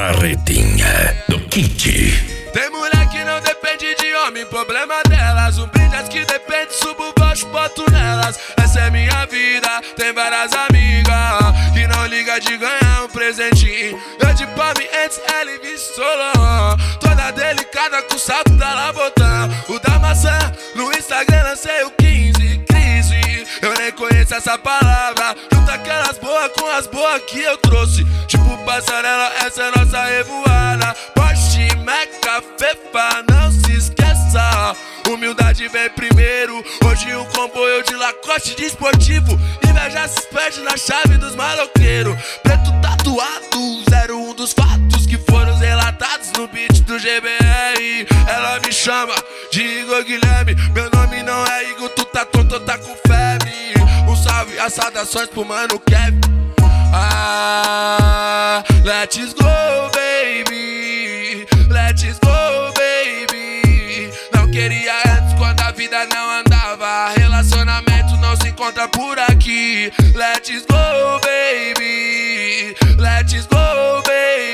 Carretinha do Kit. Tem mulher que não depende de homem, problema delas. Um brinde as que depende, subo baixo, boto nelas. Essa é minha vida, tem várias amigas que não liga de ganhar um presentinho. Eu de palme antes, ela e Solon. Toda delicada com o sapo da Labotã. O da maçã, no Instagram lancei o 15. Crise, eu nem conheço essa palavra. Junta aquelas boas com as boas que eu trouxe. Tipo passarela, essa é nossa revoada. Porsche, Meca, Fefa, não se esqueça. Humildade vem primeiro. Hoje um comboio de Lacoste de esportivo. Inveja se perde na chave dos maloqueiros. Preto tatuado, 01 dos fatos que foram relatados no beat do GBR. Ela me chama de Igor Guilherme. Meu nome não é Igor, tu tá tonto, tá com febre. Um salve, as saudações pro mano Kevin. Ah, let's go, baby. Let's go, baby. Não queria antes quando a vida não andava. Relacionamento não se encontra por aqui. Let's go, baby. Let's go,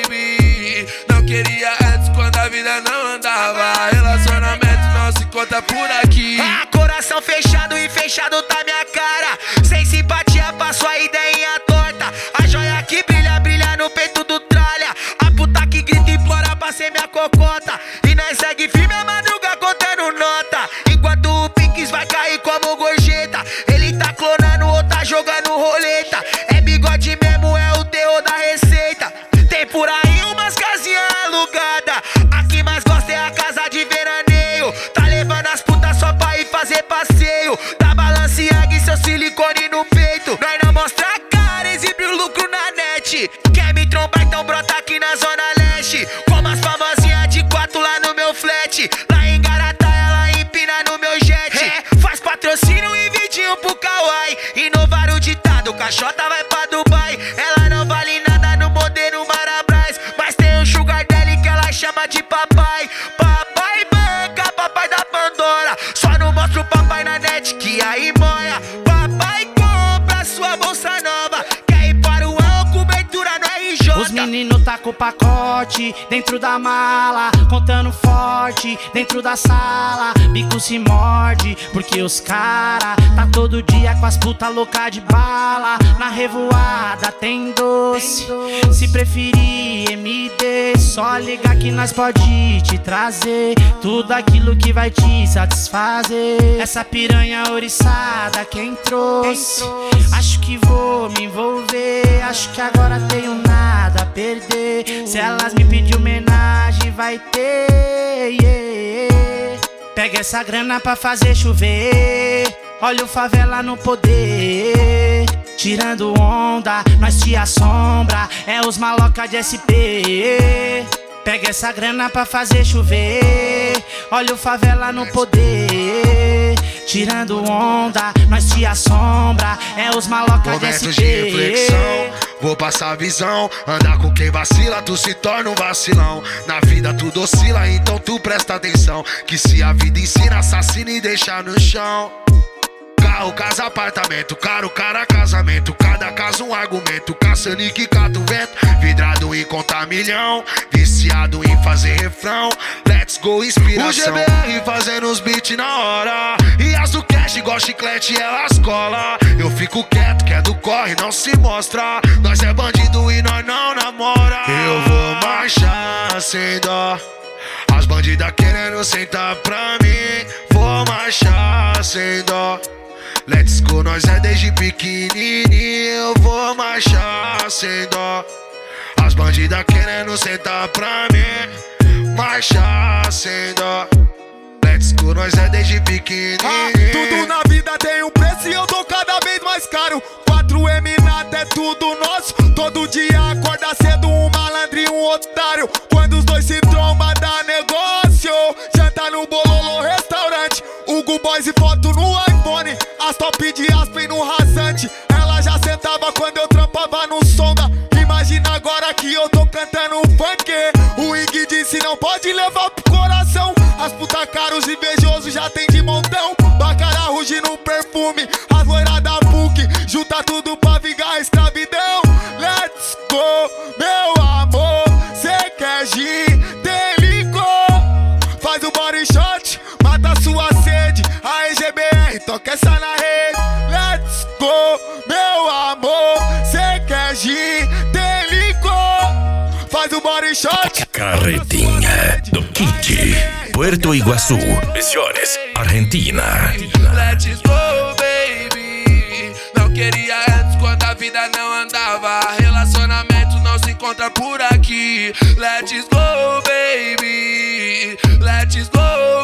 baby. Não queria antes quando a vida não andava. Relacionamento não se encontra por aqui. Ah, coração fechado e fechado tá minha cara. Sem simpatia pra sua ideinha torta. A joia que brilha, brilha no peito do tralha. A puta que grita e implora pra ser minha cocota. E nós segue firme a madruga contando nota. Enquanto o Pinks vai cair como gorjeta. Ele tá clonando ou tá jogando roleta. É bigode mesmo, é o terror da receita. Tem por aí umas casinhas alugadas. A que mais gosta é a casa de veraneio. Tá levando as putas só pra ir fazer passeio. Da Balenciaga e seu silicone no peito. Nós não mostra a cara, exibe o lucro na net. Quer me trombar, então brota aqui na zona leste. Como as famosinhas de 4 lá no meu flat. Lá em Garatá ela empina no meu jet. Faz patrocínio e vidinho pro Kawaii. Inovar o ditado, caixota vai pra Dubai. Ela não vale nada no modelo Marabras. Mas tem um sugar daddy que ela chama de papai. Papai banca, papai da Pandora. Só não mostra o papai na net que aí moia. Papai compra sua bolsa nova. Quer ir para o ano, cobertura no RJ. Os meninos tá com o pacote dentro da mala, contando forte dentro da sala. Bico se morde porque os cara tá todo dia com as puta louca de bala. Na revoada tem doce, se preferir MD, só ligar que nós pode te trazer tudo aquilo que vai te satisfazer. Essa piranha oriçada quem trouxe, acho que vou me envolver. Acho que agora tenho nada a perder. Se elas me pedir homenagem vai ter, yeah. Pega essa grana pra fazer chover. Olha o favela no poder. Tirando onda, nós te assombra. É os maloca de SP. Pega essa grana pra fazer chover. Olha o favela no poder. Tirando onda, nós te assombra. É os maloca de SP. Momentos de reflexão, vou passar a visão. Andar com quem vacila, tu se torna um vacilão. Na vida tudo oscila, então tu presta atenção. Que se a vida ensina, assassina e deixa no chão. Carro, casa, apartamento, caro, cara, casamento. Cada caso um argumento, caçando e que cata o vento. Vidrado em contar milhão, viciado em fazer refrão. Let's go, inspiração. O GBR fazendo os beats na hora. E as do cash igual chiclete, elas cola. Eu fico quieto, que é do corre, não se mostra. Nós é bandido e nós não namora. Eu vou marchar sem dó. As bandidas querendo sentar pra mim. Vou marchar sem dó. Let's go, nós é desde pequenininho. Eu vou marchar sem dó. As bandidas querendo sentar pra mim. Marchar sem dó. Let's go, nós é desde pequenininho. Tudo na vida tem um preço e eu tô cada vez mais caro. 4M nada é tudo nosso. Todo dia acorda cedo um malandro e um otário. Quando os dois se trombam dá negócio. Janta no Bololô restaurante. Hugo Boys e foto no iPhone. As top de Aspen no rasante. Ela já sentava quando eu trampava no Sonda. Imagina agora que eu tô cantando funk. O Ig disse não pode levar pro coração. As puta caros invejosos já tem de montão. Bacará ruge no perfume. As loiras da PUC junta tudo pra vingar a escravidão. Let's go, meu amor. Sei GBR, toca essa na rede. Let's go, meu amor. Cê quer gin, tem licor. Faz o body shot. Carretinha do Kit, Puerto Iguaçu, Misiones, Argentina. Let's go, baby. Não queria antes quando a vida não andava. Relacionamento não se encontra por aqui. Let's go, baby. Let's go,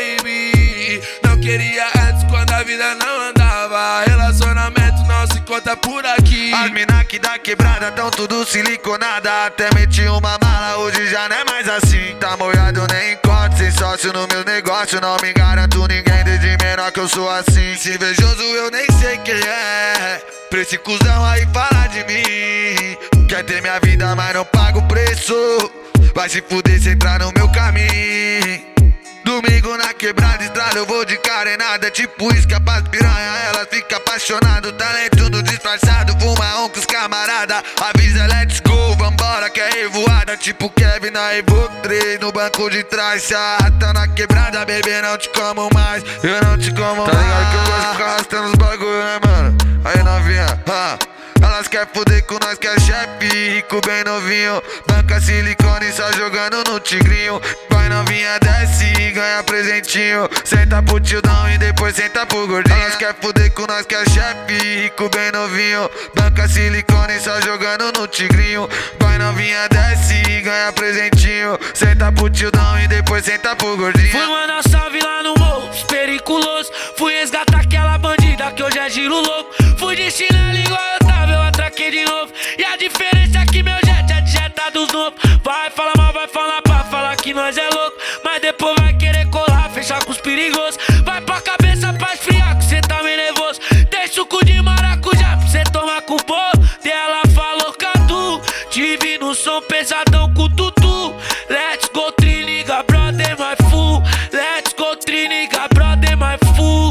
baby. Não queria antes quando a vida não andava. Relacionamento não se encontra por aqui. As mina que dá quebrada tão tudo siliconada. Até meti uma mala, hoje já não é mais assim. Tá molhado, nem encontro, sem sócio no meu negócio. Não me garanto ninguém, desde menor que eu sou assim. Se invejoso eu nem sei quem é. Pra esse cuzão aí falar de mim. Quer ter minha vida, mas não paga o preço. Vai se fuder se entrar no meu caminho. Domingo na quebrada, estrada, eu vou de carenada. Tipo isca pras piranha, elas ficam apaixonadas. Talento no disfarçado, fuma com os camarada. Avisa, let's go, vambora que é revoada. Tipo Kevin na Evo 3, no banco de trás. Se arrasta na quebrada, bebê, não te como mais. Eu não te como mais. Tá ligado que eu gosto de ficar arrastando os bagulho, né, mano? Aí novinha, elas quer fuder com nós que é chefe, rico bem novinho. Banca silicone só jogando no tigrinho. Vai novinha, desce e ganha presentinho. Senta pro tildão e depois senta pro gordinho. Elas quer fuder com nós que é chefe, rico bem novinho. Banca silicone só jogando no tigrinho. Vai novinha, desce e ganha presentinho. Senta pro tildão e depois senta pro gordinho. Fui mandar salve lá no morro, periculoso. Fui resgatar aquela bandida que hoje é giro louco. Fui de chinelo igual eu tava, eu atraquei de novo. E a diferença é que meu jet é de jeta dos novos. Vai falar mal, vai falar pra falar que nós é louco. Mas depois vai querer colar, fechar com os perigosos. Vai pra cabeça pra esfriar, que cê tá meio nervoso. Tem suco de maracujá pra cê tomar com o bolo. Dela falou Cadu, tive no som pesadão com o tutu. Let's go, triniga, brother, my fool. Let's go, triniga, brother, my fool.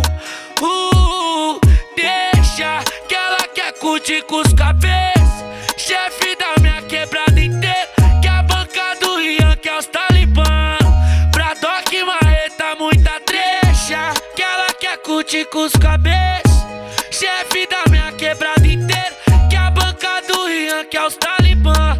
Deixa que ela quer curtir com os cabeças. Chefe da minha quebrada inteira. Que a banca do Rian, que é os talibã. Pra Doc Marreta, muita trecha. Que ela quer curtir com os cabeças. Chefe da minha quebrada inteira. Que a banca do Rian, que é os talibã.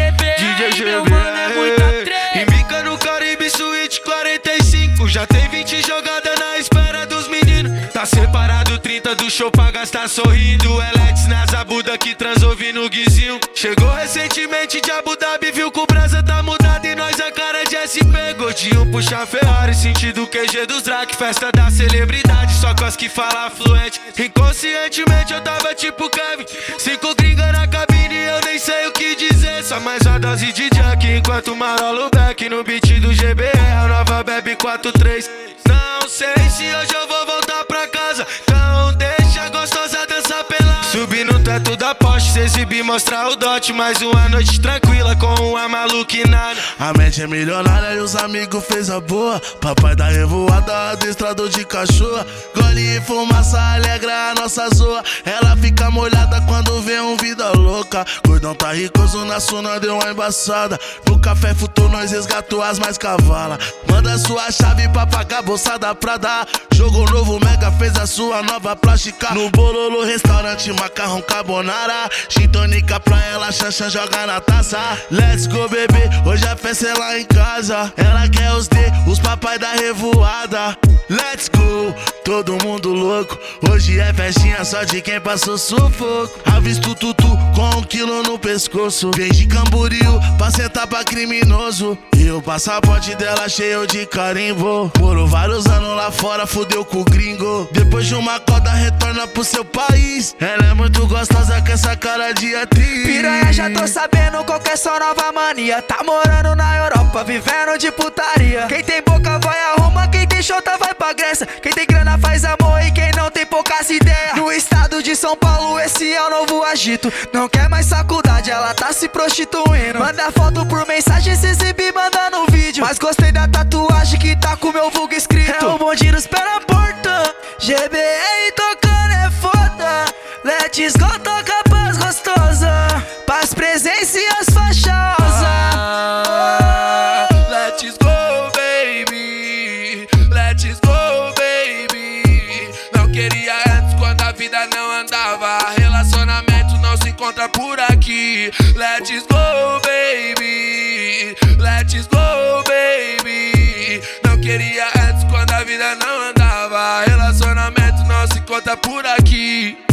GBR, meu mano, é muita trecha. Embica no Caribe Suite 45. Já tem 20 jogadas na espera dos meninos. Tá separado 30 do show pra gastar sorrindo. Elex nas abuda que transou no guizinho. Chegou recentemente de Abu Dhabi, viu que o brasa tá mudado e nós a cara de SP. Gordinho puxa Ferrari, sentido QG dos Drac. Festa da celebridade, só com as que fala fluente. Inconscientemente eu tava tipo Kevin. 5 gringa na cabine, eu nem sei o que dizer. Só mais uma dose de Jack, enquanto marolo back no beat do GBR. A nova bebe 4-3. Não sei se hoje eu vou voltar pra casa. Então deixa a gostosa dançar pelada. Subir no teto da Porsche, se exibir, mostrar o dote. Mais uma noite tranquila com uma maluquinada. A mente é milionária e os amigos fez a boa. Papai da revoada, adestrador de cachorro. Gole e fumaça alegra a nossa zoa. Ela fica molhada quando vê um vida louca. Gordão tá ricoso na suna, deu uma embaçada. No café futou, nós resgatou as mais cavala. Manda sua chave pra pagar bolsa da Prada. Jogo novo, Mega fez a sua nova plástica. No Bololo, restaurante, macarrão carbonara. Gin tônica pra ela, Xanxan joga na taça. Let's go, bebê, hoje a festa é lá em casa. Ela quer os D, os papai da revoada. Let's go, todo mundo louco. Hoje é festinha só de quem passou sufoco. Avisto tutu com 1 quilo no pescoço. Vem de Camboriú pra sentar pra criminoso. E o passaporte dela cheio de carimbo. Morou vários anos lá fora, fudeu com o gringo. Depois de uma coda retorna pro seu país. Ela é muito gostosa com essa cara de atriz. Piranha, já tô sabendo qual que é sua nova mania. Tá morando na Europa, vivendo de putaria. Quem tem boca vai a Roma, quem tem chota vai pra Grécia. Quem tem grana faz amor e quem não tem poucas ideias. No estado de São Paulo esse é o novo agito. Não quer mais faculdade, ela tá se prostituindo. Manda foto por mensagem, se exibir, manda no vídeo. Mas gostei da tatuagem que tá com meu vulgo escrito. É o bonde nos pé na porta. GBR tocando é foda. Let's go, toca paz gostosa. Paz, presença e as faixosas. Let's go, baby. Let's go, baby. vida não andava. Relacionamento não se encontra por aqui. Let's go, baby. Let's go, baby. Não queria antes quando a vida não andava. Relacionamento não se encontra por aqui.